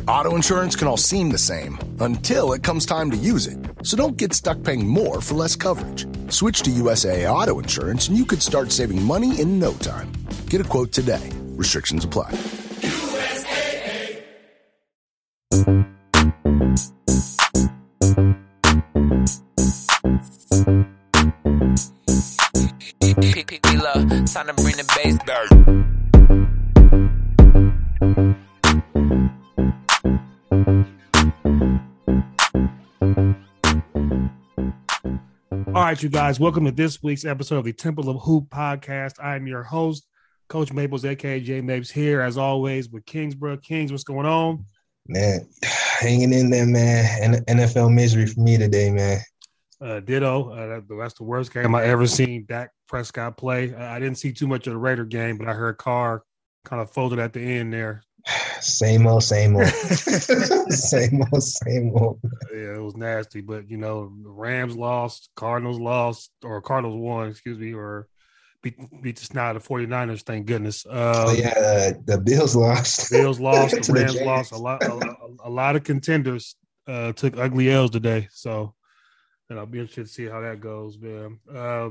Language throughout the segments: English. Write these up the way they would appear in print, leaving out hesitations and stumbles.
Auto insurance can all seem the same until it comes time to use it. So don't get stuck paying more for less coverage. Switch to USAA Auto Insurance and you could start saving money in no time. Get a quote today. Restrictions apply. USAA. Time to bring the bass down. All right, you guys, welcome to this week's episode of the Temple of Hoop podcast. I am your host, Coach Maples, aka J Mapes, here as always with Kingsborough. Kings, what's going on? Man, hanging in there, man. NFL misery for me today, man. Ditto. That's the worst game I ever seen Dak Prescott play. I didn't see too much of the Raider game, but I heard Carr kind of folded at the end there. Same old. Same old. Yeah, it was nasty. But, you know, the Rams lost, Cardinals lost, or Cardinals won, or beat the snot of the 49ers, thank goodness. The Bills lost. The Rams lost. A lot of contenders took ugly L's today. So, and I'll be interested to see how that goes, man.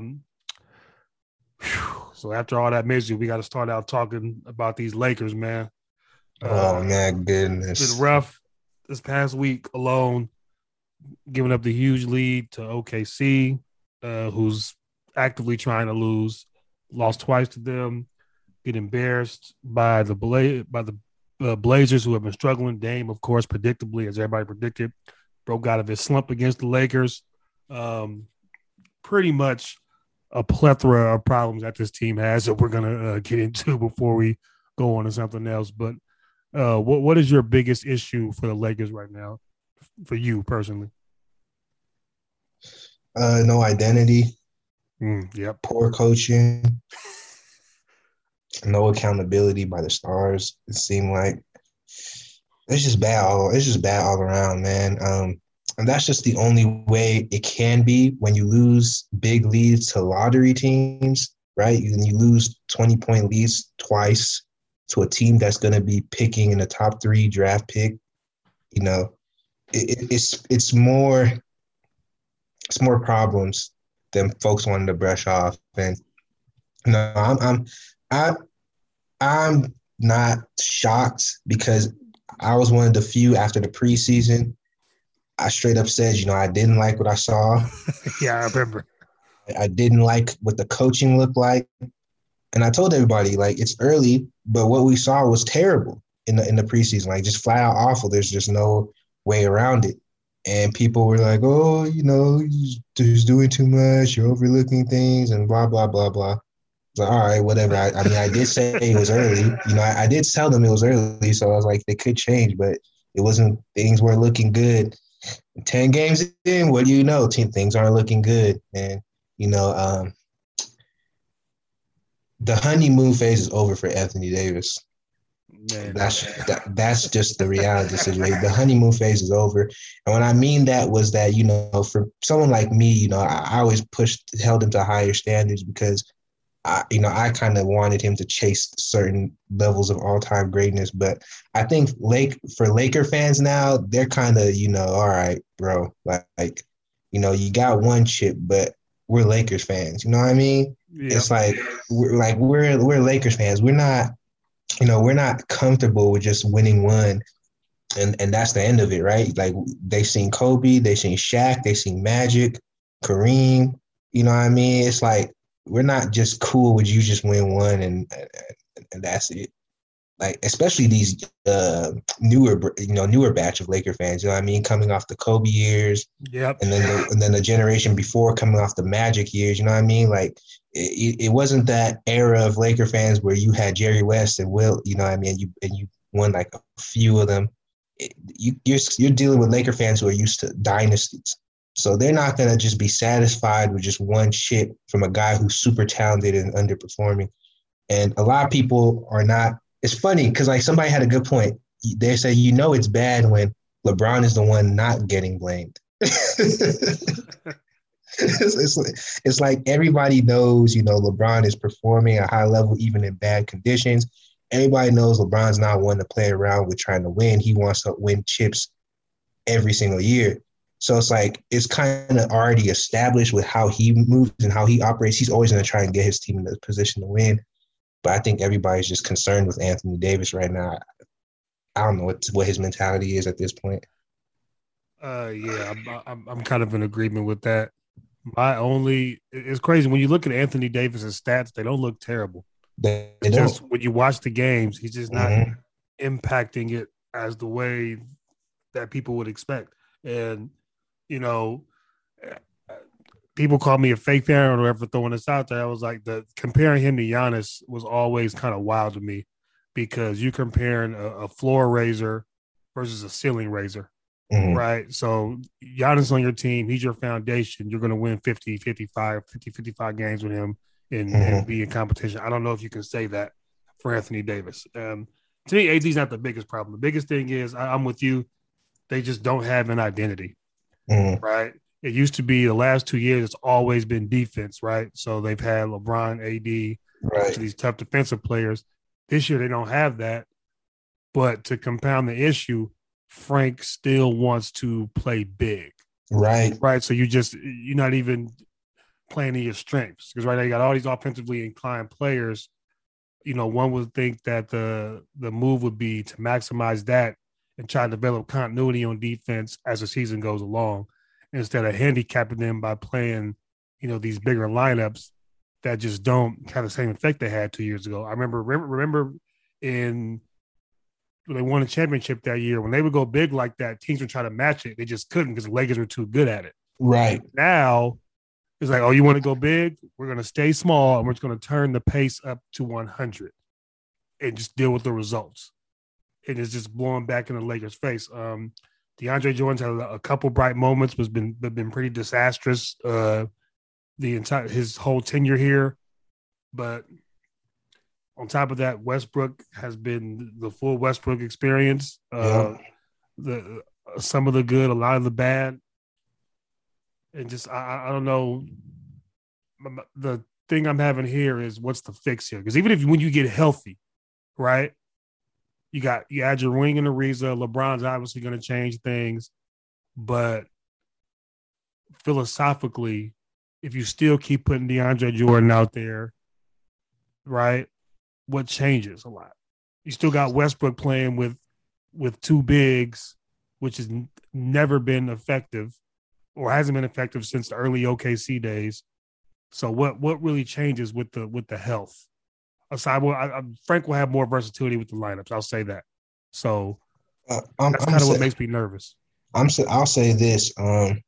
So after all that misery, we got to start out talking about these Lakers, man. Oh, man, goodness. It's been rough this past week alone, giving up the huge lead to OKC, who's actively trying to lose. Lost twice to them. Get embarrassed by the Blazers, who have been struggling. Dame, of course, predictably, as everybody predicted, broke out of his slump against the Lakers. Pretty much a plethora of problems that this team has that we're going to get into before we go on to something else. But what is your biggest issue for the Lakers right now, for you personally? No identity. Yep. Poor coaching. No accountability by the stars. It seemed like it's just bad. It's just bad all around, man. And that's just the only way it can be when you lose big leads to lottery teams, right? You lose 20-point leads twice to a team that's going to be picking in the top 3 draft pick. You know, it's more problems than folks wanting to brush off. And you know, I'm not shocked because I was one of the few after the preseason. I straight up said, you know, I didn't like what I saw. Yeah, I remember. I didn't like what the coaching looked like. And I told everybody, like, it's early, but what we saw was terrible in the preseason, like just flat out awful. There's just no way around it. And people were like, oh, you know, he's doing too much. You're overlooking things and blah, blah, blah, blah. Like, all right, whatever. I mean, I did say it was early. You know, I did tell them it was early, so I was like, they could change, but it wasn't – things weren't looking good. 10 games in, what do you know? Things aren't looking good. And, you know, the honeymoon phase is over for Anthony Davis. Man, that's just the reality situation. The honeymoon phase is over. And what I mean that was that, you know, for someone like me, you know, I always held him to higher standards because – I kind of wanted him to chase certain levels of all-time greatness, but I think for Laker fans now, they're kind of, you know, all right, bro, like, you know, you got one chip, but we're Lakers fans. You know what I mean? Yeah. It's like we're Lakers fans. We're not, you know, we're not comfortable with just winning one, and that's the end of it, right? Like they seen Kobe, they seen Shaq, they seen Magic, Kareem. You know what I mean? It's like, we're not just cool with you just win one and that's it. Like, especially these newer batch of Laker fans, you know what I mean? Coming off the Kobe years. Yep. And then the generation before coming off the Magic years, you know what I mean? Like, it wasn't that era of Laker fans where you had Jerry West and Will, you know what I mean? And you won like a few of them. You're dealing with Laker fans who are used to dynasties. So they're not going to just be satisfied with just one chip from a guy who's super talented and underperforming. And a lot of people are not. It's funny because like somebody had a good point. They say, you know, it's bad when LeBron is the one not getting blamed. It's like everybody knows, you know, LeBron is performing at a high level even in bad conditions. everybody knows LeBron's not one to play around with trying to win. He wants to win chips every single year. So it's like it's kind of already established with how he moves and how he operates. He's always going to try and get his team in the position to win. But I think everybody's just concerned with Anthony Davis right now. I don't know what his mentality is at this point. Yeah, I'm kind of in agreement with that. It's crazy when you look at Anthony Davis's stats; they don't look terrible. They just don't. when you watch the games, he's just not impacting it as the way that people would expect. And people call me a fake fan or whatever throwing this out there. I was like, comparing him to Giannis was always kind of wild to me because you're comparing a floor raiser versus a ceiling raiser, right? So Giannis on your team, he's your foundation. You're going to win 50 55 games with him and be in competition. I don't know if you can say that for Anthony Davis. To me, AD's not the biggest problem. The biggest thing is I'm with you. They just don't have an identity, right? It used to be the last 2 years, it's always been defense, right? So they've had LeBron, AD, right, to these tough defensive players. This year, they don't have that. But to compound the issue, Frank still wants to play big. Right. Right. So you're not even playing to your strengths because right now you got all these offensively inclined players. One would think that the move would be to maximize that and try to develop continuity on defense as the season goes along instead of handicapping them by playing, these bigger lineups that just don't have the same effect they had 2 years ago. I remember when they won a championship that year, when they would go big like that, teams would try to match it. They just couldn't because the Lakers were too good at it. Right. Now it's like, oh, you want to go big? We're going to stay small and we're just going to turn the pace up to 100 and just deal with the results. And it's just blowing back in the Lakers' face. DeAndre Jordan's had a couple bright moments, but been pretty disastrous his whole tenure here. But on top of that, Westbrook has been the full Westbrook experience. Some of the good, a lot of the bad, and just I don't know. The thing I'm having here is what's the fix here? Because even when you get healthy, right? You add your wing and Ariza. LeBron's obviously going to change things, but philosophically, if you still keep putting DeAndre Jordan out there, right? What changes a lot? You still got Westbrook playing with two bigs, which has never been effective or hasn't been effective since the early OKC days. So what really changes with the health? Aside, Frank will have more versatility with the lineups. I'll say that. So that's kind of what makes me nervous. I'll say this, and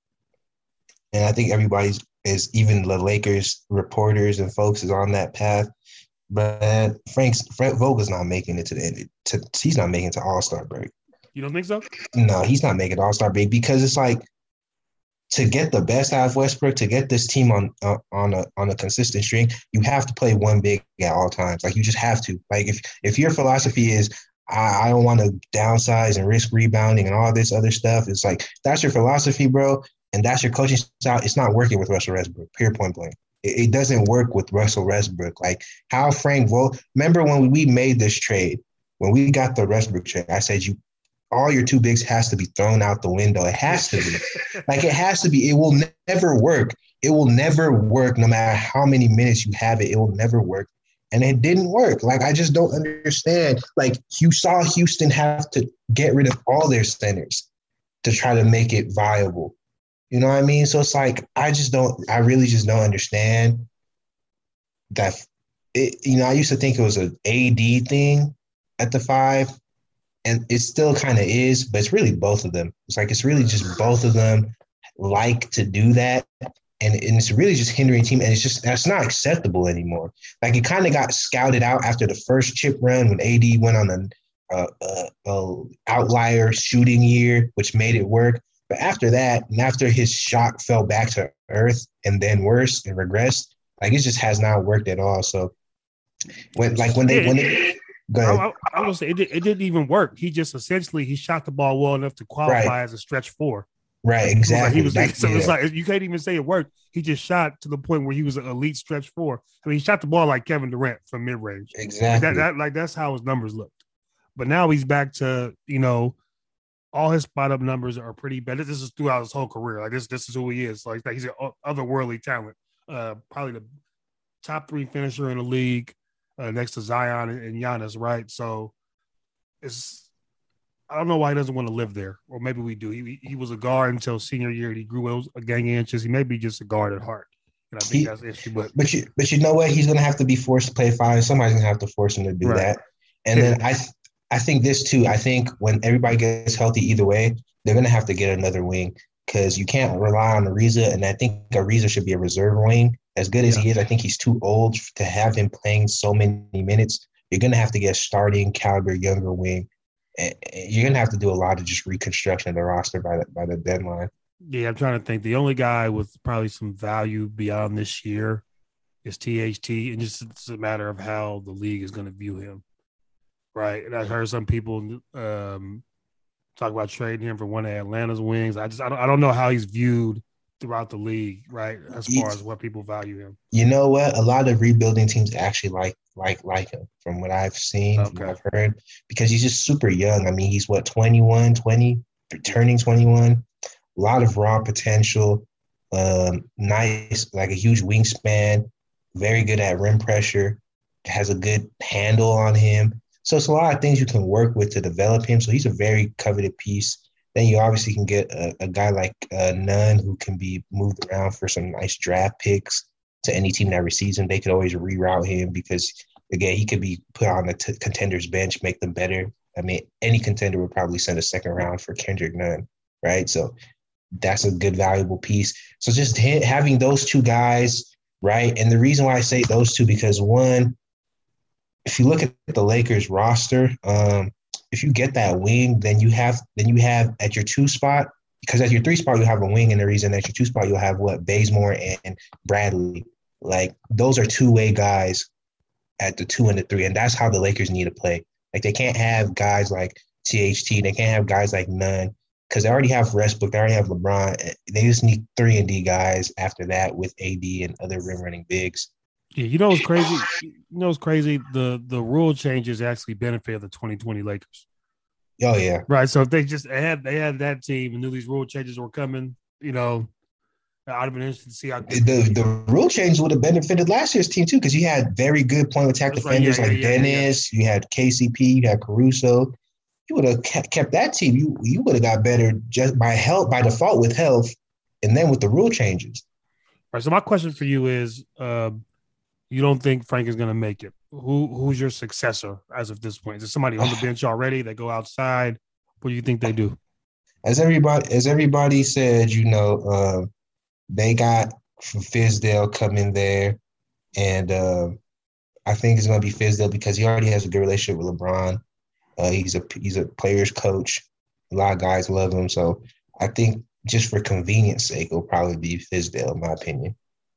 I think even the Lakers reporters and folks is on that path. But Frank Vogel's not making it to the end. He's not making it to All-Star break. You don't think so? No, he's not making All-Star break because it's like to get the best out of Westbrook, to get this team on a consistent string, you have to play one big at all times. Like you just have to. Like if your philosophy is I don't want to downsize and risk rebounding and all this other stuff, it's like that's your philosophy, bro, and that's your coaching style. It's not working with Russell Westbrook. Period. Point blank. It doesn't work with Russell Westbrook. Like how Frank Vogel. Remember when we made this trade, when we got the Westbrook trade, I said all your two bigs has to be thrown out the window. It has to be. Like it has to be. It will never work. It will never work no matter how many minutes you have it. It will never work. And it didn't work. Like I just don't understand. Like you saw Houston have to get rid of all their centers to try to make it viable. You know what I mean? So it's like I really just don't understand that. I used to think it was an AD thing at the 5. And it still kind of is, but it's really both of them. It's like it's really just both of them like to do that. And it's really just hindering team. And that's not acceptable anymore. Like it kind of got scouted out after the first chip run when AD went on an outlier shooting year, which made it work. But after that, and after his shot fell back to earth and then worse and regressed, like it just has not worked at all. So when they go ahead. I was gonna say it didn't even work. He just essentially shot the ball well enough to qualify as a stretch 4. Right, exactly. He was so it's like you can't even say it worked. He just shot to the point where he was an elite stretch four. I mean, he shot the ball like Kevin Durant from mid range. Exactly. That's how his numbers looked. But now he's back to all his spot up numbers are pretty bad. This is throughout his whole career. Like this is who he is. Like he's an otherworldly talent. Probably the top 3 finisher in the league, next to Zion and Giannis. Right, so I don't know why he doesn't want to live there, or maybe we do. He was a guard until senior year. He grew a gang of inches. He may be just a guard at heart, and I think that's the issue. But you know what? He's gonna have to be forced to play 5. Somebody's gonna have to force him to do that. And then I think this too. I think when everybody gets healthy, either way, they're gonna have to get another wing because you can't rely on Ariza. And I think Ariza should be a reserve wing. As good as he is, I think he's too old to have him playing so many minutes. You're gonna have to get a starting caliber younger wing. You're gonna have to do a lot of just reconstruction of the roster by the deadline. Yeah, I'm trying to think. The only guy with probably some value beyond this year is THT, and just it's a matter of how the league is going to view him, right? And I heard some people talk about trading him for one of Atlanta's wings. I don't know how he's viewed throughout the league, right? As far as what people value him. You know what? A lot of rebuilding teams actually like him from what I've seen, from what I've heard, because he's just super young. I mean, he's 21, 20, turning 21. A lot of raw potential. Nice, like a huge wingspan. Very good at rim pressure. Has a good handle on him. So it's a lot of things you can work with to develop him. So he's a very coveted piece. Then you obviously can get a guy like Nunn who can be moved around for some nice draft picks to any team that receives him. They could always reroute him because, again, he could be put on the contender's bench, make them better. I mean, any contender would probably send a second round for Kendrick Nunn, right? So that's a good, valuable piece. So just having those two guys, right? And the reason why I say those two, because one, if you look at the Lakers roster, if you get that wing, then you have at your 2 spot, because at your 3 spot you have a wing, and the reason at your 2 spot you'll have Bazemore and Bradley. Like those are two-way guys at the 2 and the 3, and that's how the Lakers need to play. Like they can't have guys like THT, they can't have guys like Nunn, because they already have Westbrook, they already have LeBron. They just need 3 and D guys after that with AD and other rim running bigs. Yeah, you know what's crazy? The rule changes actually benefited the 2020 Lakers. Oh yeah, right. So if they had that team and knew these rule changes were coming, I'd have been interested to see how the rule change would have benefited last year's team too, because you had very good point of attack defenders like Dennis, you had KCP, you had Caruso. You would have kept that team. You would have got better just by default with health, and then with the rule changes. All right. So my question for you is. You don't think Frank is going to make it? Who's your successor as of this point? Is there somebody on the bench already? They go outside. What do you think they do? As everybody said, they got Fizdale coming there, and I think it's going to be Fizdale because he already has a good relationship with LeBron. He's a player's coach. A lot of guys love him, so I think just for convenience sake, it'll probably be Fizdale, in my opinion.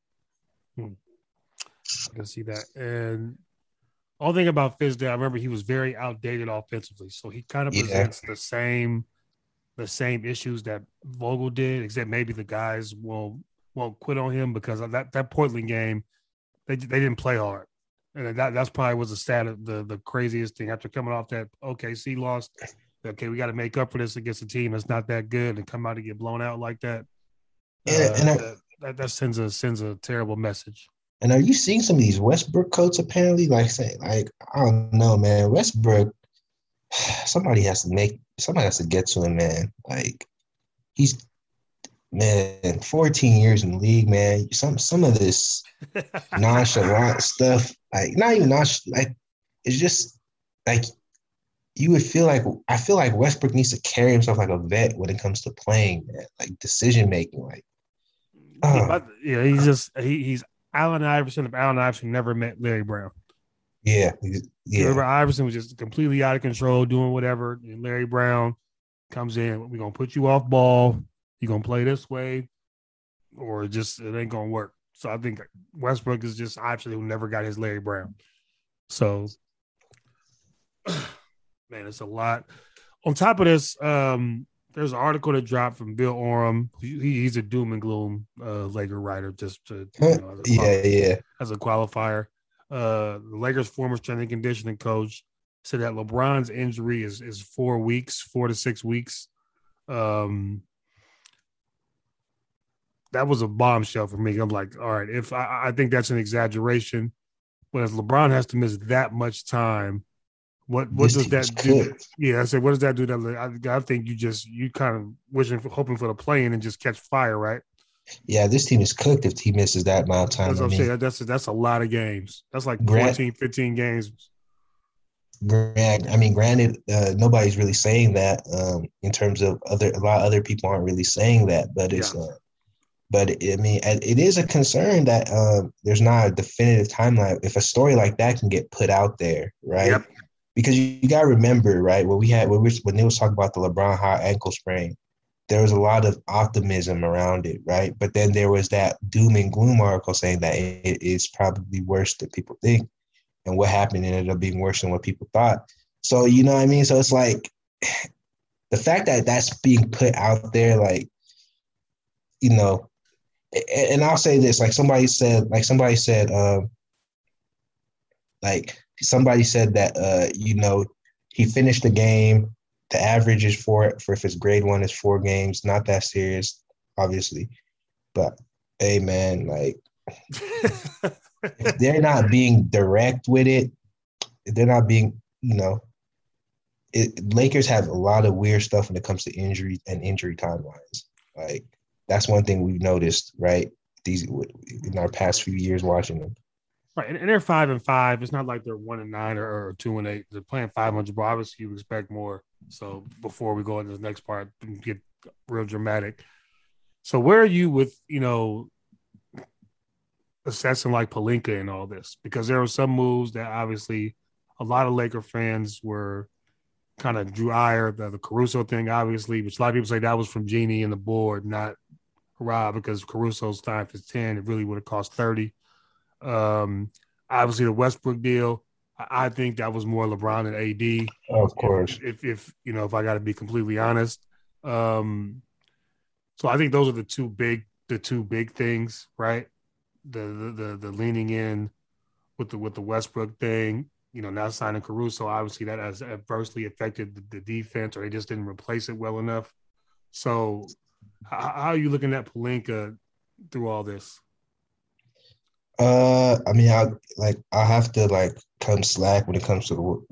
I can see that. And all thing about Fizdale, I remember he was very outdated offensively. So he kind of presents the same issues that Vogel did, except maybe the guys won't quit on him because of that Portland game, they didn't play hard. And that's probably was the craziest thing after coming off that OKC loss. Okay, we got to make up for this against a team that's not that good and come out and get blown out like that. That sends a terrible message. And are you seeing some of these Westbrook quotes apparently? I don't know, man. Westbrook, somebody has to get to him, man. Like he's 14 years in the league, man. Some of this nonchalant stuff, like not even nonchalant, like it's just like you would feel like I feel like Westbrook needs to carry himself like a vet when it comes to playing, man. Like decision making, like he's Allen Iverson. If Allen Iverson never met Larry Brown. Yeah. Remember, Iverson was just completely out of control, doing whatever. And Larry Brown comes in. We're gonna put you off ball. You're gonna play this way, or just it ain't gonna work. So I think Westbrook is just Iverson who never got his Larry Brown. So, man, it's a lot. On top of this, There's an article that dropped from Bill Oram. He's a doom and gloom Laker writer, just to as a qualifier. The Lakers' former strength and conditioning coach said that LeBron's injury is 4 weeks, 4 to 6 weeks. That was a bombshell for me. I'm like, all right, if I think that's an exaggeration, but if LeBron has to miss that much time, what does that do? Yeah, I said, what does that do? I think you kind of hoping for the play-in and just catch fire, right? Yeah, this team is cooked if he misses that amount of time. That's what I'm saying. That's a lot of games. That's like 14, 15 games. Granted, nobody's really saying that in terms of a lot of other people aren't really saying that, but it's it is a concern that there's not a definitive timeline. If a story like that can get put out there, right? Yep. Because you got to remember, right, when they was talking about the LeBron high ankle sprain, there was a lot of optimism around it, right? But then there was that doom and gloom article saying that it is probably worse than people think. And what happened ended up being worse than what people thought. So, you know what I mean? So it's like the fact that that's being put out there, like, you know, and I'll say this, somebody said that, you know, he finished the game. The average is for if it's grade 1 is 4 games. Not that serious, obviously. But, hey, man, like, if they're not being direct with it, if they're not being, you know, Lakers have a lot of weird stuff when it comes to injury and injury timelines. Like, that's one thing we've noticed, right? In our past few years watching them. Right, and they're 5-5. It's not like they're 1-9 or 2-8. They're playing 500, but obviously you expect more. So before we go into the next part and get real dramatic, so where are you with, you know, assessing like Pelinka and all this? Because there were some moves that obviously a lot of Laker fans were kind of drew ire. The Caruso thing, obviously, which a lot of people say that was from Jeanie and the board, not Rob, because Caruso's time is 10. It really would have cost 30. Obviously the Westbrook deal, I think that was more LeBron and AD. Of course. If you know, if I got to be completely honest. So I think those are the two big things, right? The leaning in with the Westbrook thing, you know, now signing Caruso, obviously that has adversely affected the defense, or they just didn't replace it well enough. So how are you looking at Pelinka through all this? I mean, I have to come slack when it comes to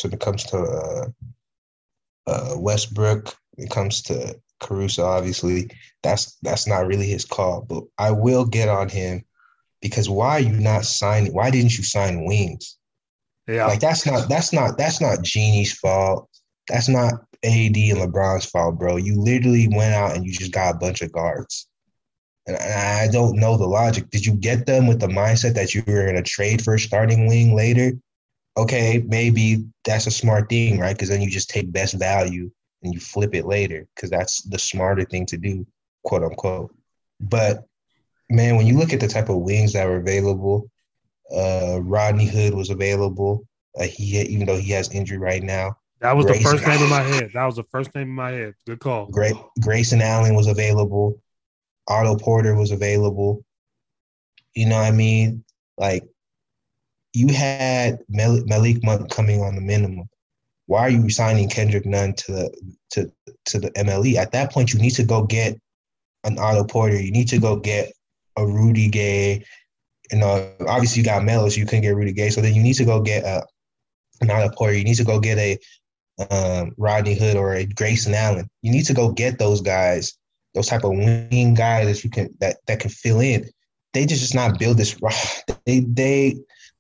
Westbrook. When it comes to Caruso, obviously, that's not really his call. But I will get on him because why didn't you sign wings? Yeah, like that's not Jeanie's fault. That's not AD and LeBron's fault, bro. You literally went out and you just got a bunch of guards. And I don't know the logic. Did you get them with the mindset that you were going to trade for a starting wing later? Okay, maybe that's a smart thing, right? Because then you just take best value and you flip it later because that's the smarter thing to do, quote unquote. But, man, when you look at the type of wings that were available, Rodney Hood was available. Even though he has injury right now. That was the first name in my head. Good call. Grayson Allen was available. Otto Porter was available. You know what I mean? Like, you had Malik Monk coming on the minimum. Why are you signing Kendrick Nunn to the MLE? At that point, you need to go get an Otto Porter. You need to go get a Rudy Gay. You know, obviously you got Melo, so you couldn't get Rudy Gay. So then you need to go get an Otto Porter. You need to go get a Rodney Hood or a Grayson Allen. You need to go get those guys. Those type of wing guys that can fill in. They just not build this. The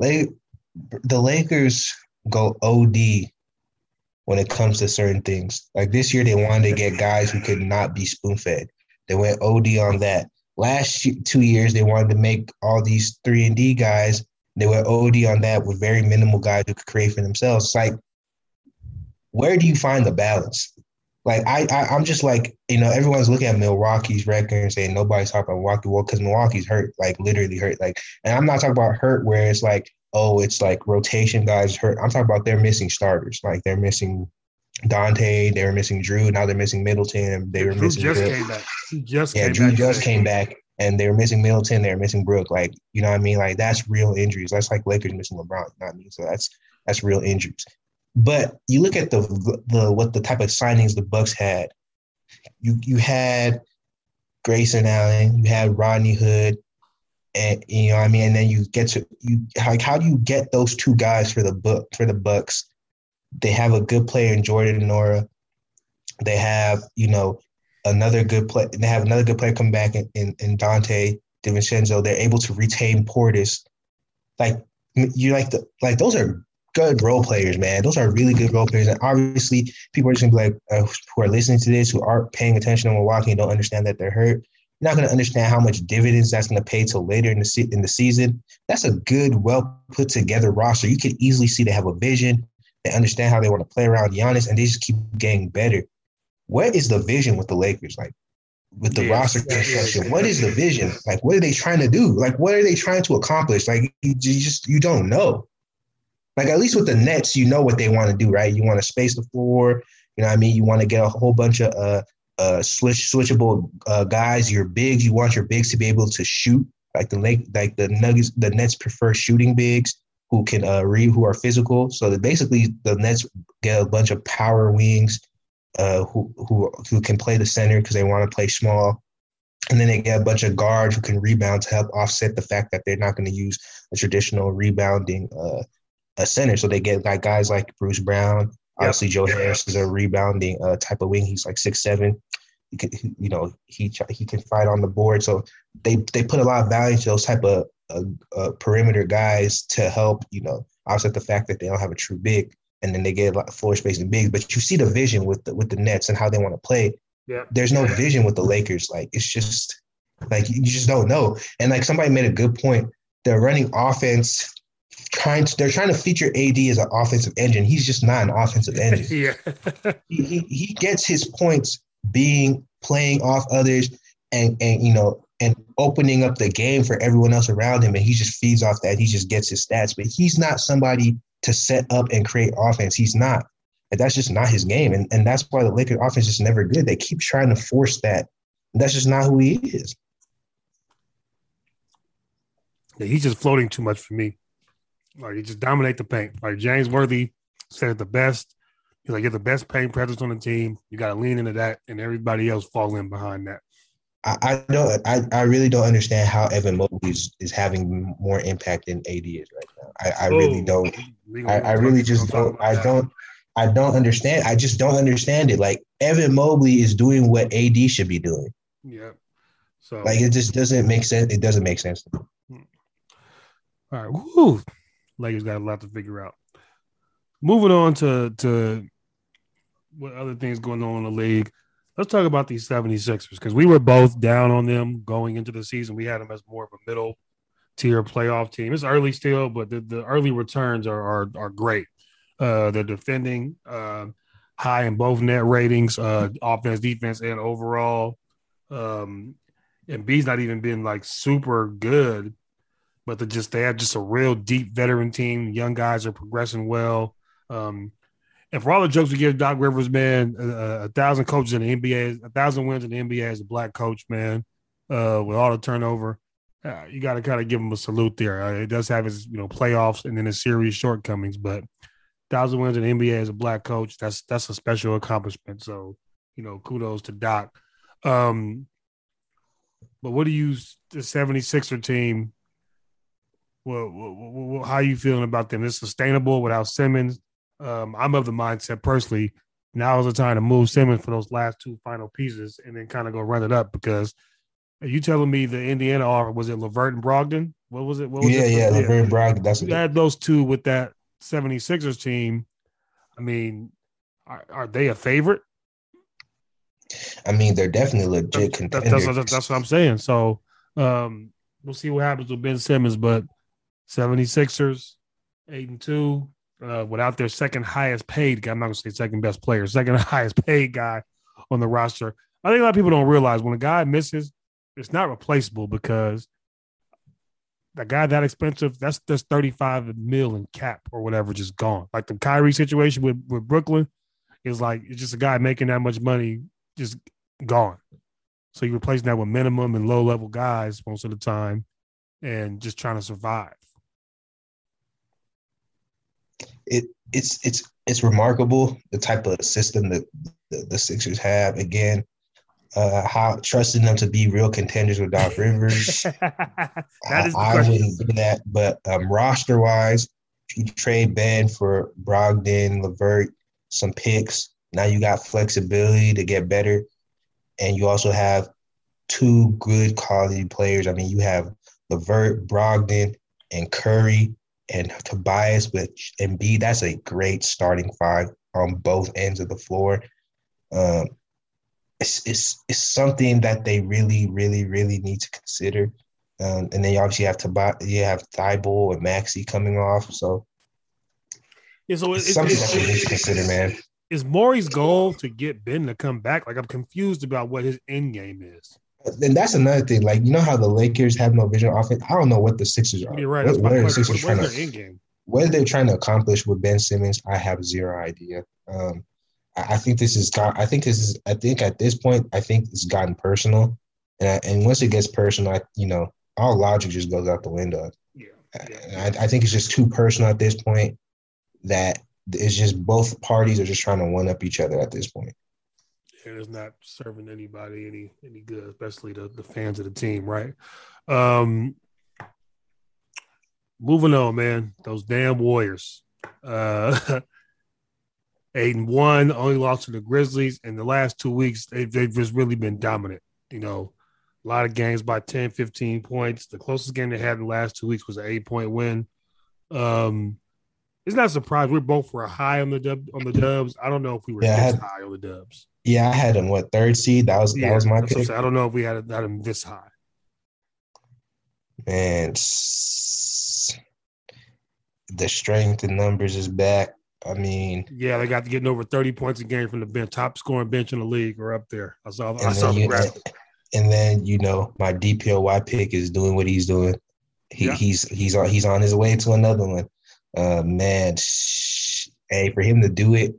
Lakers go OD when it comes to certain things. Like this year, they wanted to get guys who could not be spoon fed. They went OD on that. Last 2 years, they wanted to make all these 3-and-D guys. They went OD on that with very minimal guys who could create for themselves. It's like, where do you find the balance? Like, I'm just like, you know, everyone's looking at Milwaukee's record and saying nobody's talking about Milwaukee. Well, because Milwaukee's hurt, like literally hurt. Like, and I'm not talking about hurt where it's like, oh, it's like rotation guys hurt. I'm talking about they're missing starters. Like they're missing Dante. They were missing Drew. Now they're missing Middleton. They were Drew missing just Brook. came back. He just Yeah, came Drew back just today. came back, and they were missing Middleton. They were missing Brook. Like, you know what I mean? Like, that's real injuries. That's like Lakers missing LeBron. You know what I mean? So that's real injuries. But you look at the type of signings the Bucks had. You had Grayson Allen. You had Rodney Hood. And you know what I mean, and then you get to like, how do you get those two guys for the Bucks? They have a good player in Jordan Nora. They have, another good play. They have another good player come back in Dante DiVincenzo. They're able to retain Portis. Like, those are good role players, man. Those are really good role players. And obviously, people are just gonna be like, who are listening to this, who aren't paying attention to Milwaukee and don't understand that they're hurt. You're not going to understand how much dividends that's going to pay till later in the season. That's a good, well put together roster. You can easily see they have a vision. They understand how they want to play around Giannis, and they just keep getting better. What is the vision with the Lakers? Like, with the roster construction, what is the vision? Like, what are they trying to do? Like, what are they trying to accomplish? Like, you don't know. Like, at least with the Nets, you know what they want to do, right? You want to space the floor. You know what I mean? You want to get a whole bunch of switchable guys. Your bigs, you want your bigs to be able to shoot. Like the Nuggets, the Nets prefer shooting bigs who can who are physical. So that basically the Nets get a bunch of power wings who can play the center because they want to play small. And then they get a bunch of guards who can rebound to help offset the fact that they're not going to use a traditional rebounding a center. So they get like guys like Bruce Brown. Obviously, Joe Harris is a rebounding type of wing. He's like 6'7". He can, he can fight on the board. So they put a lot of value to those type of perimeter guys to help, offset the fact that they don't have a true big, and then they get a lot of floor space and bigs. But you see the vision with the Nets and how they want to play. Yeah. There's no vision with the Lakers. Like, it's just like you just don't know. And like somebody made a good point. They're running offense. They're trying to feature AD as an offensive engine. He's just not an offensive engine. Yeah. he gets his points playing off others and opening up the game for everyone else around him, and he just feeds off that. He just gets his stats, but he's not somebody to set up and create offense. He's not. And that's just not his game, and that's why the Lakers offense is never good. They keep trying to force that. That's just not who he is. Yeah, he's just floating too much for me. Like, he just dominate the paint. Like James Worthy said it the best. He's like, you're the best paint presence on the team. You got to lean into that, and everybody else fall in behind that. I really don't understand how Evan Mobley is having more impact than AD is right now. I really don't. I really just don't. I don't understand. I just don't understand it. Like, Evan Mobley is doing what AD should be doing. Yeah. So like, it just doesn't make sense. It doesn't make sense to me. All right. Woo. Lakers got a lot to figure out. Moving on to what other things going on in the league. Let's talk about these 76ers, because we were both down on them going into the season. We had them as more of a middle tier playoff team. It's early still, but the early returns are great. They're defending high in both net ratings, offense, defense, and overall. And B's not even been like super good, but they have just a real deep veteran team. Young guys are progressing well. And for all the jokes we give Doc Rivers, man, 1,000 coaches in the NBA, 1,000 wins in the NBA as a black coach, man, with all the turnover. You got to kind of give him a salute there. It does have its playoffs and then its series shortcomings, but 1,000 wins in the NBA as a black coach, that's a special accomplishment. So, kudos to Doc. But what do you, the 76er team, well, how are you feeling about them? Is it sustainable without Simmons? I'm of the mindset personally, now is the time to move Simmons for those last two final pieces and then kind of go run it up, because are you telling me the Indiana offer, was it LeVert and Brogdon? What was it? LeVert and Brogdon. That's you had those two with that 76ers team. I mean, are they a favorite? I mean, they're definitely legit contenders. That's what I'm saying. So we'll see what happens with Ben Simmons, but 76ers, 8-2, without their second highest paid guy. I'm not going to say second best player, second highest paid guy on the roster. I think a lot of people don't realize when a guy misses, it's not replaceable, because the guy that expensive, that's $35 million in cap or whatever just gone. Like the Kyrie situation with Brooklyn, It's just a guy making that much money, just gone. So you're replacing that with minimum and low level guys most of the time, and just trying to survive. It's remarkable the type of system that the Sixers have. Again, how trusting them to be real contenders with Doc Rivers. I wouldn't do that. But roster wise, if you trade Ben for Brogdon, LeVert, some picks, now you got flexibility to get better, and you also have two good quality players. I mean, you have LeVert, Brogdon, and Curry, and Tobias with Embiid. That's a great starting five on both ends of the floor. It's something that they really, really, really need to consider. And then you obviously have Thibault and Maxey coming off. So, yeah, so it's something that they need to consider, man. Is Morey's goal to get Ben to come back? Like, I'm confused about what his end game is. And that's another thing. Like, you know how the Lakers have no vision offense? I don't know what the Sixers are. You're right. What are the Sixers trying to end game? What are they trying to accomplish with Ben Simmons? I have zero idea. I think at this point, I think it's gotten personal. And once it gets personal, all logic just goes out the window. Yeah. I think it's just too personal at this point that it's just both parties are just trying to one up each other at this point. And it's not serving anybody any good, especially the fans of the team, right? Moving on, man. Those damn Warriors. 8-1, only lost to the Grizzlies. In the last 2 weeks, they've just really been dominant. A lot of games by 10, 15 points. The closest game they had in the last 2 weeks was an 8-point win. It's not surprised. We both were high on the Dubs. I don't know if we were this high on the Dubs. Yeah, I had them, third seed? That was my pick. I don't know if we had them this high. Man, the strength in numbers is back. I mean, yeah, they got to getting over 30 points a game from the bench, top scoring bench in the league, or up there. I saw the graphic. And then my DPOY pick is doing what he's doing. He's on his way to another one. Man, hey, for him to do it,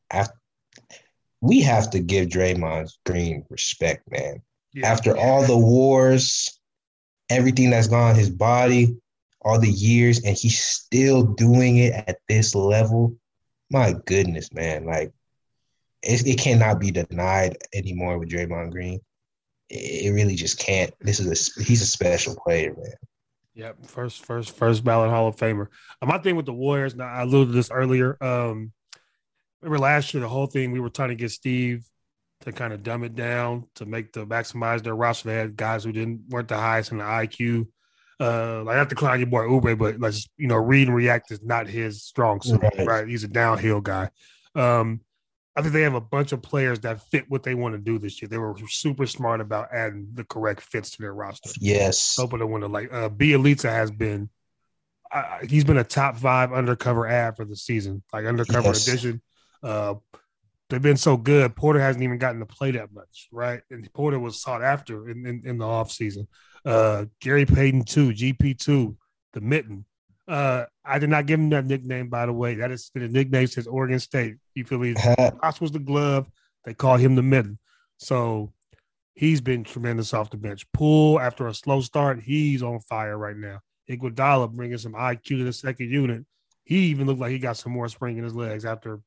we have to give Draymond Green respect, man. Yeah. After all the wars, everything that's gone on his body, all the years, and he's still doing it at this level. My goodness, man. Like, it cannot be denied anymore with Draymond Green. It really just can't. He's a special player, man. Yep, first ballot Hall of Famer. My thing with the Warriors, now I alluded to this earlier. Remember last year, the whole thing, we were trying to get Steve to kind of dumb it down to maximize their roster. They had guys who weren't the highest in the IQ. Like, not to decline your boy Oubre, but read and react is not his strong suit, right? He's a downhill guy. I think they have a bunch of players that fit what they want to do this year. They were super smart about adding the correct fits to their roster. Yes. Hoping to win it. Like Bielitsa has been, he's been a top 5 undercover ad for the season, like undercover addition. They've been so good. Porter hasn't even gotten to play that much, right? And Porter was sought after in the offseason. Gary Payton 2, GP2, the Mitten. I did not give him that nickname, by the way. That has been a nickname since Oregon State. You feel me? Ross was the glove. They call him the Mitten. So he's been tremendous off the bench. Poole, after a slow start, he's on fire right now. Iguodala bringing some IQ to the second unit. He even looked like he got some more spring in his legs after,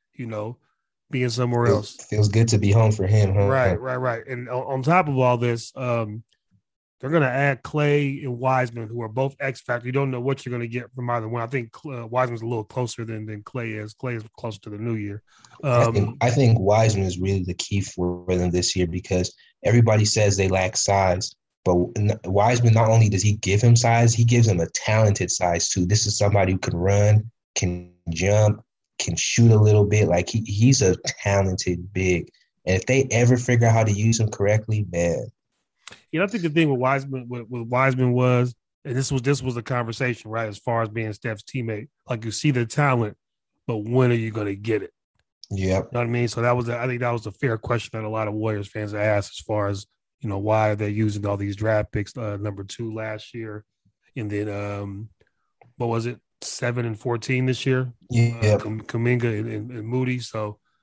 being somewhere else. Feels good to be home for him, huh? Right. And on top of all this, they're going to add Clay and Wiseman, who are both X factor. You don't know what you're going to get from either one. I think Wiseman's a little closer than Clay is. Clay is closer to the new year. I think Wiseman is really the key for them this year because everybody says they lack size. But Wiseman, not only does he give him size, he gives him a talented size too. This is somebody who can run, can jump, can shoot a little bit. Like he's a talented big. And if they ever figure out how to use him correctly, man. I think the thing with Wiseman was, and this was the conversation, right? As far as being Steph's teammate, like you see the talent, but when are you going to get it? Yeah, you know what I mean. So I think that was a fair question that a lot of Warriors fans asked, as far as why are they using all these draft picks? Number 2 last year, and then what was it, 7 and 14 this year? Yeah, Kuminga and Moody. So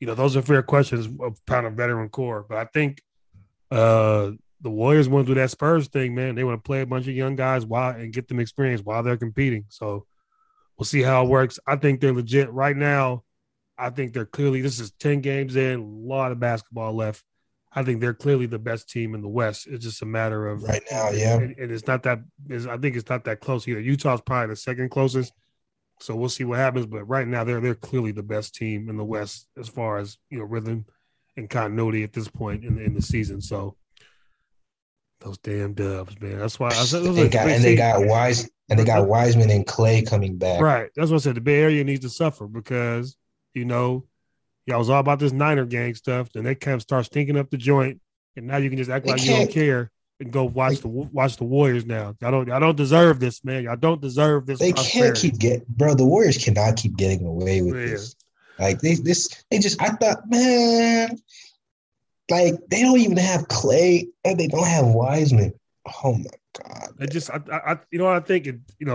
those are fair questions of kind of veteran core. But I think the Warriors want to do that Spurs thing, man. They want to play a bunch of young guys and get them experience while they're competing. So we'll see how it works. I think they're legit right now. I think they're clearly, this is 10 games in, a lot of basketball left. I think they're clearly the best team in the West. It's just a matter of right now, yeah. And it's not that, I think it's not that close either. Utah's probably the second closest. So we'll see what happens. But right now, they're clearly the best team in the West as far as, rhythm and continuity at this point in the season. So those damn Dubs, man. That's why I said they got Wiseman and Clay coming back. Right. That's what I said. The Bay Area needs to suffer because, y'all was all about this Niner gang stuff. Then they kind of start stinking up the joint, and now you can just act like you don't care and go watch the Warriors now. Y'all don't deserve this, man. Y'all don't deserve this. They can't keep the Warriors cannot keep getting away with this. Like I thought, man, like they don't even have Clay and they don't have Wiseman. Oh my God. I think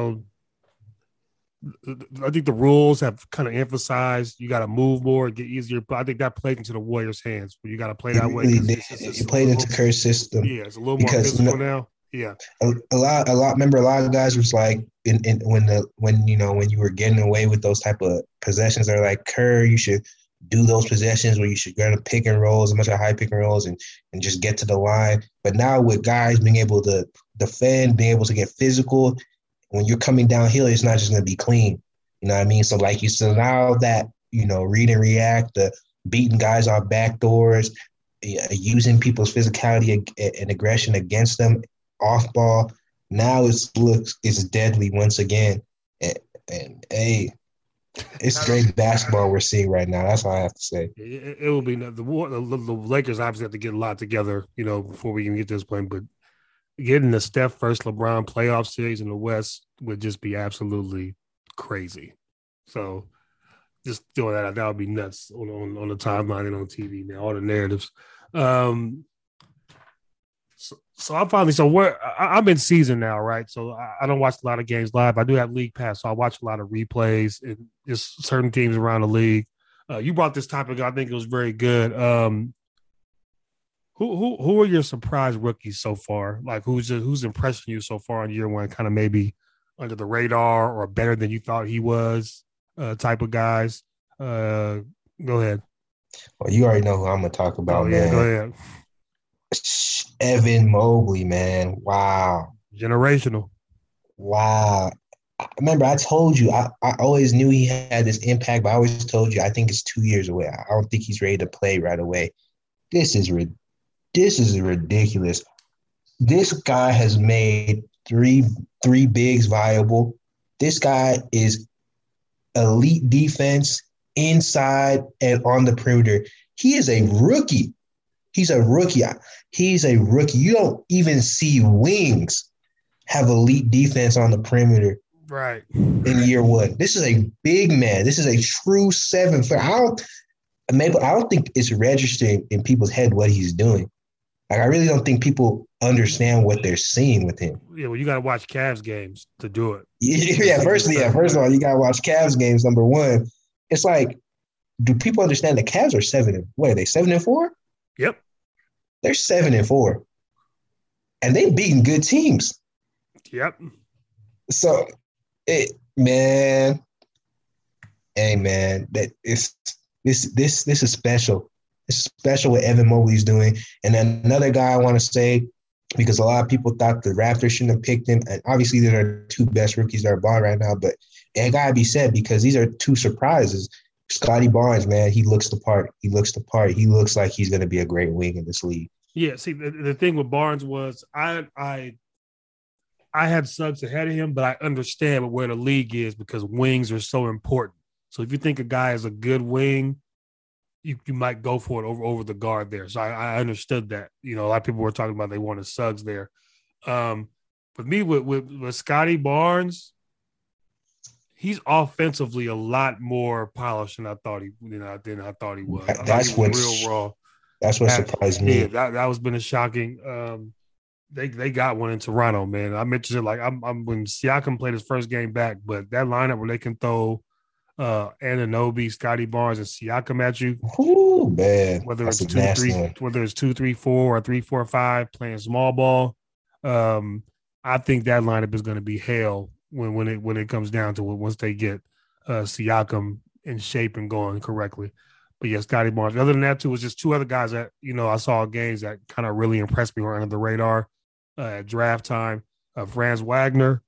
I think the rules have kind of emphasized you got to move more and get easier. But I think that played into the Warriors' hands. Where you got to play that way. You played into Kerr's system. Yeah, it's a little more physical now. Yeah, a lot. Remember, a lot of guys was like, when you were getting away with those type of possessions, they're like, Kerr, you should do those possessions where you should go to pick and rolls, a bunch of high pick and rolls, and just get to the line. But now with guys being able to defend, being able to get physical. When you're coming downhill, it's not just going to be clean. You know what I mean? So like you said, now that, read and react, the beating guys off back doors, using people's physicality and aggression against them off ball, now it's deadly once again. And hey, it's great basketball we're seeing right now. That's all I have to say. It will be the Lakers obviously have to get a lot together, before we can get this point, but getting the Steph versus LeBron playoff series in the West would just be absolutely crazy. So just doing that would be nuts on the timeline and on TV, man, all the narratives. So I'm in season now, right? So I don't watch a lot of games live. I do have League Pass, so I watch a lot of replays and just certain teams around the league. You brought this topic, I think it was very good. Who are your surprise rookies so far? Like who's impressing you so far in year one? Kind of maybe under the radar or better than you thought he was, type of guys. Go ahead. Well, you already know who I'm gonna talk about, man. Yeah, go ahead. Evan Mobley, man. Wow. Generational. Wow. Remember, I told you I always knew he had this impact, but I always told you I think it's 2 years away. I don't think he's ready to play right away. This is ridiculous. This guy has made three bigs viable. This guy is elite defense inside and on the perimeter. He is a rookie. He's a rookie. You don't even see wings have elite defense on the perimeter. Right. In year one. This is a big man. This is a true 7-foot. I don't think it's registering in people's head what he's doing. Like, I really don't think people understand what they're seeing with him. Yeah, well, you got to watch Cavs games to do it. First of all, you got to watch Cavs games, number one. It's like, do people understand the Cavs are 7-4? Yep. They're 7-4. And they've beaten good teams. Yep. So, hey, man, that this is special. It's special what Evan Mobley's doing. And then another guy I want to say, because a lot of people thought the Raptors shouldn't have picked him. And obviously, they're the two best rookies that are ball right now. But it got to be said because these are two surprises. Scotty Barnes, man, he looks the part. He looks like he's going to be a great wing in this league. Yeah, see, the thing with Barnes was I had Suggs ahead of him, but I understand where the league is because wings are so important. So if you think a guy is a good wing, you might go for it over the guard there. So I understood that. A lot of people were talking about they wanted Suggs there. For me, with Scotty Barnes, he's offensively a lot more polished than I thought he was. That's what's real raw. That's what surprised me. Yeah, that was been a shocking. They got one in Toronto, man. I mentioned it like I'm when Siakam played his first game back, but that lineup where they can throw Anunoby, Scotty Barnes, and Siakam at you. Ooh, man. Whether That's it's a nasty one. whether it's 2-3-4 or 3-4-5, playing small ball. I think that lineup is going to be hell when it comes down to it once they get Siakam in shape and going correctly. But yeah, Scotty Barnes. Other than that, too, was just two other guys that I saw games that kind of really impressed me, were under the radar at draft time. Franz Wagner,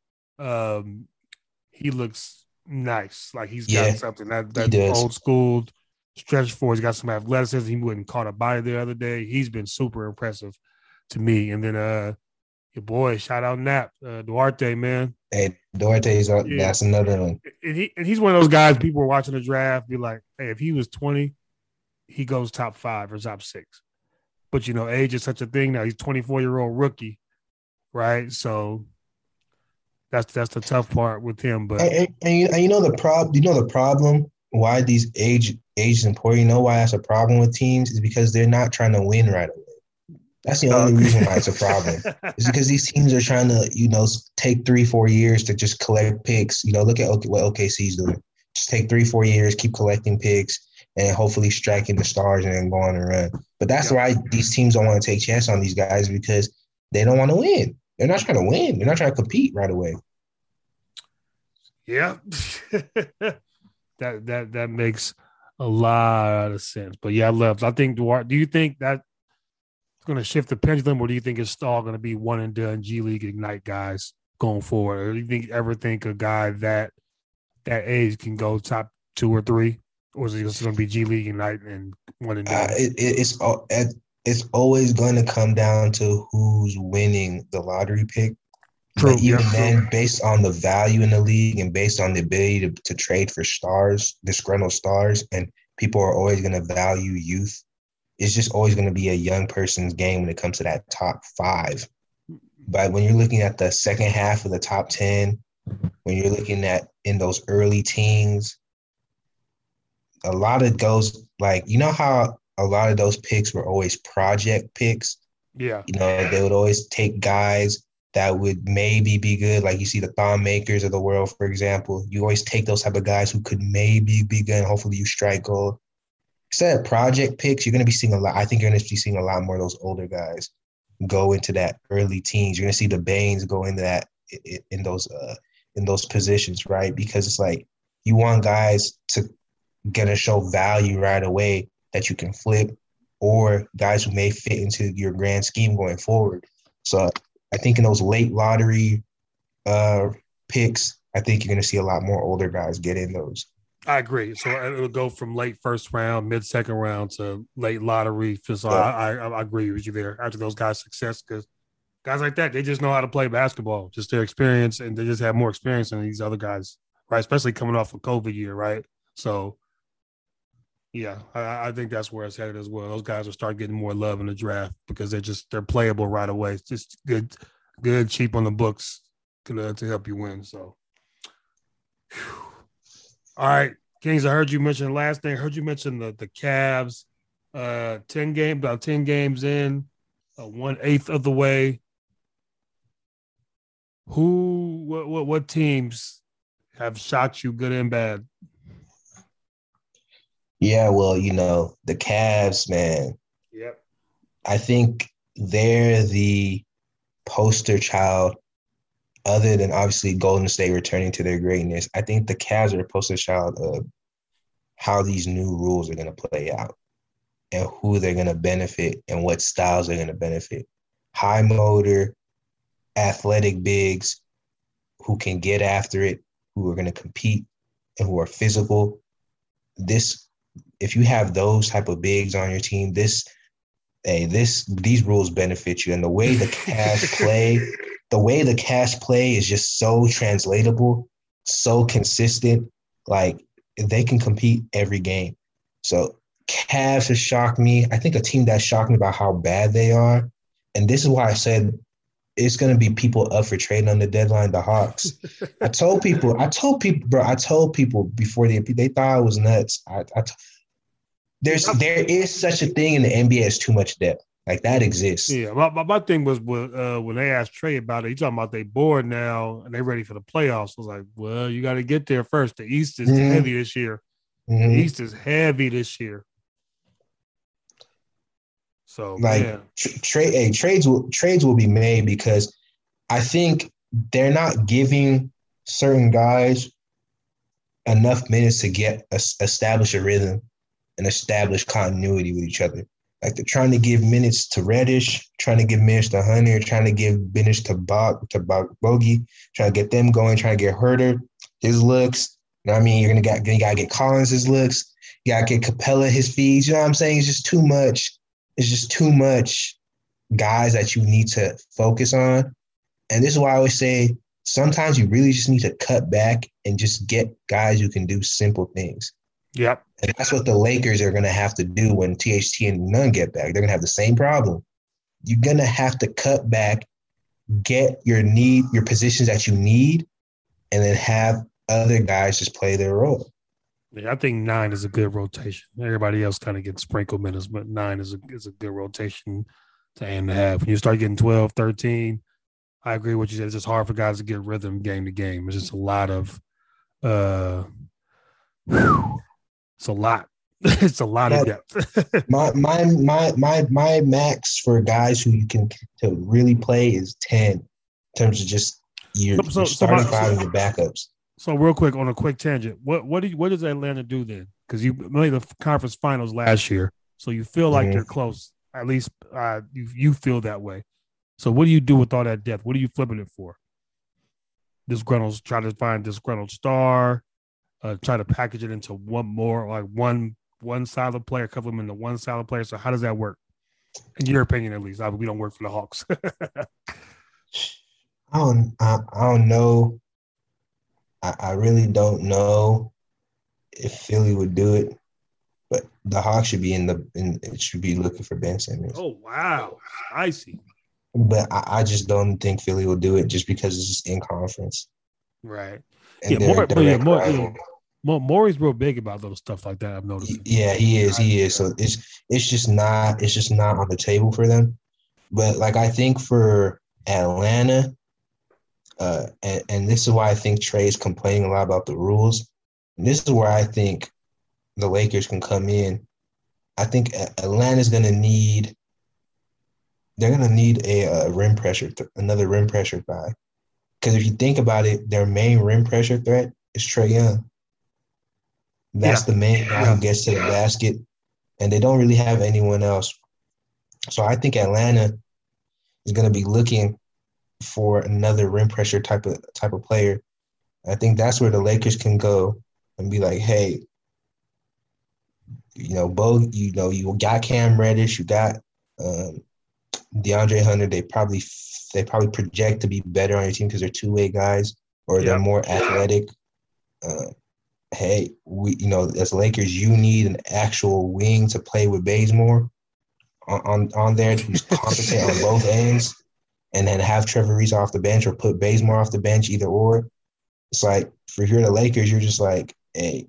he looks nice. Like he's got something that old school stretch for. He's got some athleticism. He wouldn't caught a body the other day. He's been super impressive to me. And then your boy, shout out Nap, Duarte, man. Hey, Duarte's that's another one. And he's one of those guys people were watching the draft be like, hey, if he was 20, he goes top 5 or top 6. But age is such a thing now. He's 24-year-old rookie, right? So that's the tough part with him. But the problem why these age is important. You know why that's a problem with teams is because they're not trying to win right away. That's the only reason why it's a problem. It's because these teams are trying to, take 3-4 years to just collect picks. Look at what OKC's doing. Just take 3-4 years, keep collecting picks, and hopefully striking the stars and then go on and run. But that's why these teams don't want to take chances on these guys, because they don't want to win. They're not trying to win. They're not trying to compete right away. Yeah. that makes a lot of sense. But yeah, I think Duarte, do you think that it's going to shift the pendulum, or do you think it's all going to be one and done G League Ignite guys going forward? Or do you ever think a guy that age can go top 2 or 3, or is it just going to be G League Ignite and one and done? It's always going to come down to who's winning the lottery pick. True. But even then, based on the value in the league and based on the ability to trade for stars, disgruntled stars, and people are always going to value youth, it's just always going to be a young person's game when it comes to that top 5. But when you're looking at the second half of the top 10, when you're looking at in those early teens, a lot of those, how a lot of those picks were always project picks? Yeah. They would always take guys that would maybe be good. Like you see the Thon Makers of the world, for example. You always take those type of guys who could maybe be good, and hopefully you strike gold. Instead of project picks, you're going to be seeing a lot. I think you're going to be seeing a lot more of those older guys go into that early teens. You're going to see the Baines go into that in those positions, right? Because it's like you want guys to get to show value right away that you can flip, or guys who may fit into your grand scheme going forward. So I think in those late lottery picks, I think you're going to see a lot more older guys get in those. I agree. So it'll go from late first round, mid second round to late lottery. So I agree with you there. After those guys' success, because guys like that, they just know how to play basketball, just their experience, and they just have more experience than these other guys, right? Especially coming off a COVID year, right? So, yeah, I think that's where it's headed as well. Those guys will start getting more love in the draft because they're playable right away. It's just good, cheap on the books to help you win. So. Whew. All right, Kings, I heard you mention last thing. I heard you mention the Cavs, 10 games in, 1/8 of the way. What teams have shocked you, good and bad? Yeah, well, the Cavs, man. Yep. I think they're the poster child, other than obviously Golden State returning to their greatness. I think the Cavs are a poster child of how these new rules are going to play out and who they're going to benefit and what styles they're going to benefit. High motor, athletic bigs who can get after it, who are going to compete and who are physical. If you have those type of bigs on your team, these rules benefit you. And the way the Cavs play is just so translatable, so consistent. Like, they can compete every game. So Cavs has shocked me. I think a team that shocked me about how bad they are, and this is why I said it's going to be people up for trading on the deadline, the Hawks. I told people before they thought I was nuts. There is such a thing in the NBA as too much depth. Like that exists. Yeah, my thing was when they asked Trey about it, he talking about they bored now and they ready for the playoffs. I was like, well, you got to get there first. The East is heavy this year. The East is heavy this year. So like trades will be made because I think they're not giving certain guys enough minutes to establish a rhythm and establish continuity with each other. Like they're trying to give minutes to Reddish, trying to give minutes to Hunter, trying to give minutes to Bogey, trying to get them going, trying to get Herter his looks. You know what I mean? You gotta get Collins his looks. You gotta get Capella his feeds. You know what I'm saying? It's just too much. It's just too much guys that you need to focus on. And this is why I always say sometimes you really just need to cut back and just get guys who can do simple things. Yep. And that's what the Lakers are going to have to do when THT and Nunn get back. They're going to have the same problem. You're going to have to cut back, get your positions that you need, and then have other guys just play their role. Yeah, I think 9 is a good rotation. Everybody else kind of gets sprinkled minutes, but 9 is a good rotation to aim to have. When you start getting 12, 13, I agree with what you said. It's just hard for guys to get rhythm game to game. It's just a lot of it's a lot. It's a lot of depth. my max for guys who you can to really play is 10 in terms of just your starting five and your backups. So real quick on a quick tangent, what does Atlanta do then? Because you made the conference finals last year, so you feel like they're close. At least you feel that way. So what do you do with all that depth? What are you flipping it for? Try to find disgruntled star. Try to package it into one more, like one solid player, couple them into one solid player. So how does that work? In your opinion, at least. We don't work for the Hawks. I don't know. I really don't know if Philly would do it, but the Hawks should be should be looking for Ben Simmons. Oh wow, I see. But I just don't think Philly will do it just because it's just in conference. Right. And Maury's real big about little stuff like that. I've noticed. Yeah, he is. So it's just not on the table for them. But like I think for Atlanta, and this is why I think Trey is complaining a lot about the rules. And this is where I think the Lakers can come in. I think Atlanta's going to need. They're going to need another rim pressure guy. Because if you think about it, their main rim pressure threat is Trae Young. That's the main guy who gets to the basket, and they don't really have anyone else. So I think Atlanta is going to be looking for another rim pressure type of player. I think that's where the Lakers can go and be like, hey, you got Cam Reddish, you got DeAndre Hunter. They probably project to be better on your team because they're two-way guys or they're more athletic. Hey, as Lakers, you need an actual wing to play with Bazemore on there who's competent on both ends, and then have Trevor Ariza off the bench or put Bazemore off the bench, either or. It's like, for here the Lakers, you're just like, hey,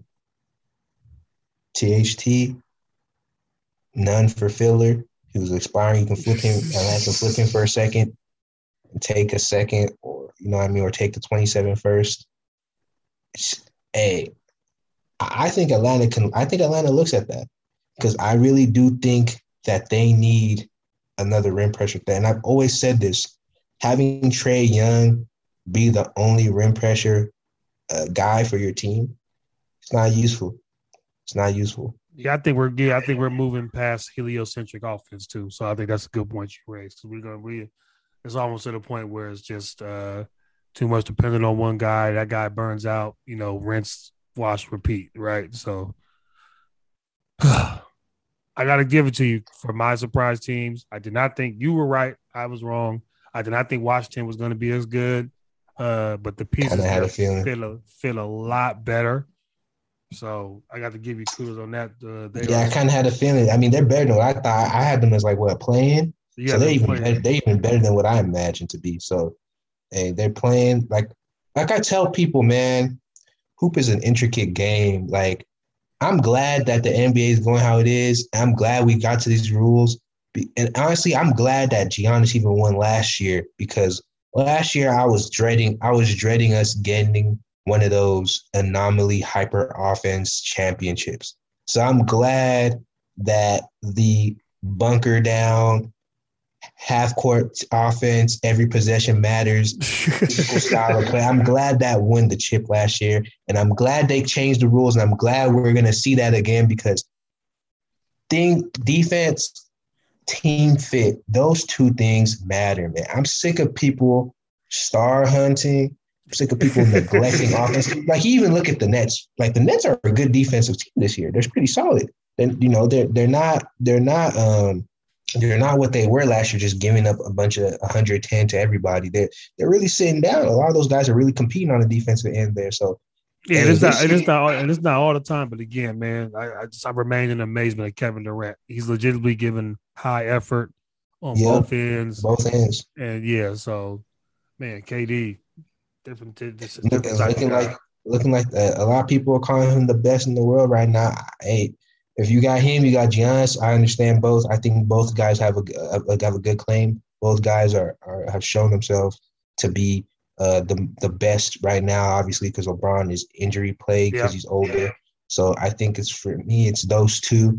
THT, none for filler. He was expiring. You can flip him, and I can flip him for a second and take a second, or or take the 27 first. Hey, I think Atlanta looks at that because I really do think that they need another rim pressure thing. And I've always said this: having Trae Young be the only rim pressure guy for your team, it's not useful. It's not useful. Yeah, I think we're moving past heliocentric offense too. So I think that's a good point you raised. Because it's almost to the point where it's just too much dependent on one guy. That guy burns out. Rinse, wash, repeat. Right. So I got to give it to you for my surprise teams. I did not think you were right. I was wrong. I did not think Washington was going to be as good. But the pieces feel a lot better. So I got to give you kudos on that. I kind of had a feeling. I mean, they're better than what I thought. I had them as playing. So they're even better than what I imagined to be. So, hey, they're playing like I tell people, man, hoop is an intricate game. Like, I'm glad that the NBA is going how it is. I'm glad we got to these rules. And honestly, I'm glad that Giannis even won last year because last year I was dreading us getting one of those anomaly hyper offense championships. So I'm glad that the bunker down, half court offense, every possession matters, style of play. I'm glad that won the chip last year, and I'm glad they changed the rules, and I'm glad we're going to see that again because defense, team fit, those two things matter, man. I'm sick of people star hunting. I'm sick of people neglecting offense. Like, you even look at the Nets. Like, the Nets are a good defensive team this year. They're pretty solid. And they're not what they were last year, just giving up a bunch of 110 to everybody. They're really sitting down. A lot of those guys are really competing on the defensive end there. So yeah, it's not all the time. But again, man, I remain in amazement at Kevin Durant. He's legitimately given high effort on both ends. Both ends. And yeah, so man, KD, different looking like a lot of people are calling him the best in the world right now. Hey, if you got him, you got Giannis. I understand both. I think both guys have a good claim. Both guys have shown themselves to be the best right now, obviously, because LeBron is injury plagued because he's older. So I think it's those two.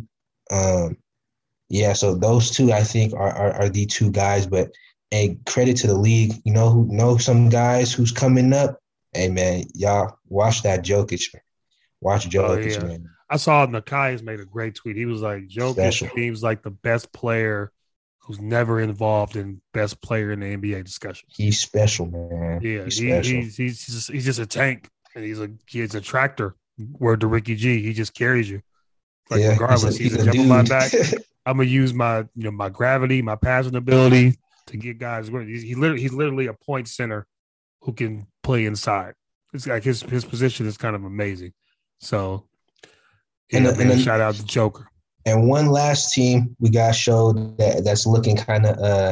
So those two I think are the two guys. But hey, credit to the league. You know who know some guys who's coming up? Hey man, y'all watch that Jokic. Watch Jokic, man. I saw Nakai has made a great tweet. He was like, Jokic seems like the best player who's never involved in best player in the NBA discussion. He's special, man. Yeah, he's just a tank, and he's a tractor. Word to Ricky G, he just carries you. Like regardless, he's a jump on my back. I'm gonna use my my gravity, my passing ability to get guys. He's literally a point center who can play inside. It's like his position is kind of amazing. So. And shout out to Joker. And one last team we got showed that's looking kind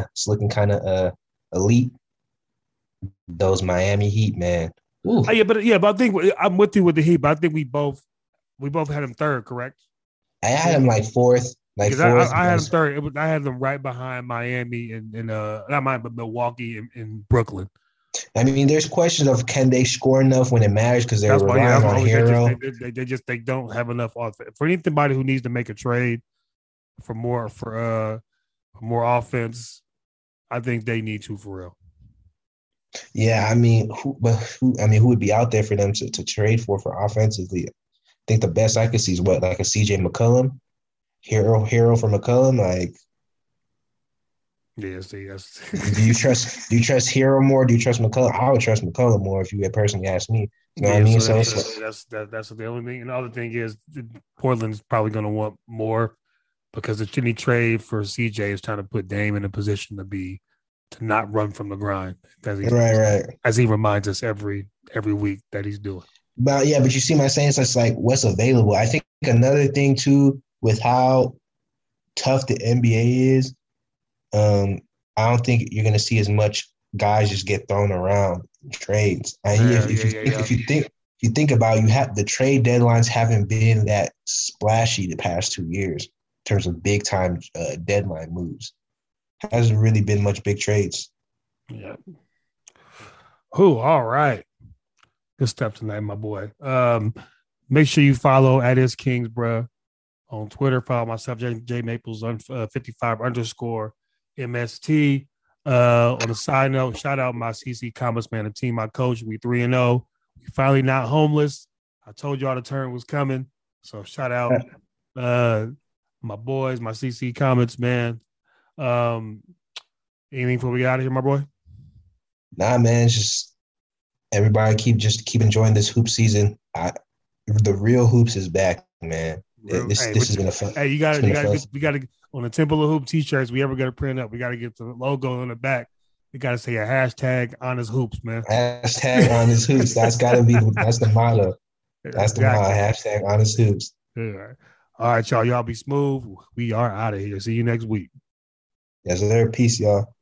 of elite. Those Miami Heat, man. But I think I'm with you with the Heat. But I think we both had him third, correct? I had him like fourth. I had him third. I had them right behind Miami and not Miami, but Milwaukee and Brooklyn. I mean, there's questions of can they score enough when it matters because they're relying on Hero. They don't have enough offense. For anybody who needs to make a trade for more offense, I think they need to for real. Yeah, I mean, who would be out there for them to trade for offensively? I think the best I could see is like a CJ McCollum, Hero for McCollum, like. Yeah, see, that's do you trust Hero more? Do you trust McCollum? I would trust McCollum more if you had personally asked me. You know what I mean? So that's the only thing. And the other thing is Portland's probably going to want more because the any trade for CJ is trying to put Dame in a position to not run from the grind. Right. As he reminds us every week that he's doing. But you see my saying, so it's like what's available. I think another thing too with how tough the NBA is. I don't think you're going to see as much guys just get thrown around in trades. If you think about it, the trade deadlines haven't been that splashy the past 2 years in terms of big time deadline moves. Hasn't really been much big trades. Yeah. All right. Good stuff tonight, my boy. Make sure you follow @iskings, on Twitter. Follow myself, J Maples 55_ MST. On a side note, shout out my CC Commerce man, the team, my coach. We 3-0. We finally not homeless. I told y'all the turn was coming. So shout out my boys, my CC Comets, man. Anything before we get out of here, my boy? Nah, man. It's just everybody keep enjoying this hoop season. The real hoops is back, man. This has been a fun. Hey, we got to on the Temple of Hoop t-shirts we ever got to print up. We got to get the logo on the back. We got to say a hashtag Honest Hoops, man. Hashtag Honest Hoops. That's got to be that's the motto. That's the motto. Hashtag Honest Hoops. Yeah. All right, y'all. Y'all be smooth. We are out of here. See you next week. Yes, sir. Peace, y'all.